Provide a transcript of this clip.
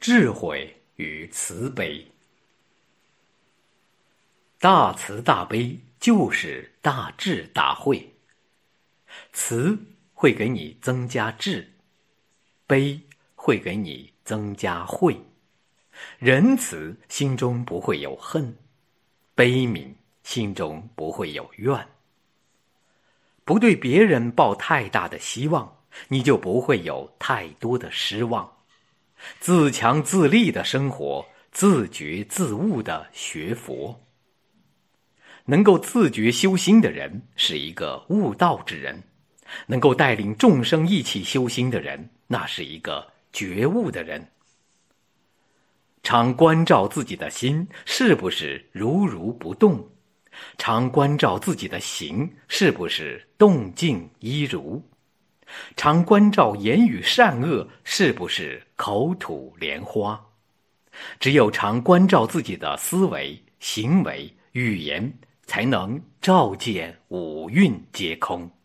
智慧与慈悲。大慈大悲就是大智大慧。慈会给你增加智，悲会给你增加慧。仁慈心中不会有恨，悲悯心中不会有怨。不对别人抱太大的希望，你就不会有太多的失望。自强自立的生活，自觉自悟的学佛。能够自觉修心的人是一个悟道之人，能够带领众生一起修心的人，那是一个觉悟的人。常关照自己的心是不是如如不动，常关照自己的行是不是动静一如，常关照言语善恶是不是口吐莲花。只有常关照自己的思维、行为、语言，才能照见五蕴皆空。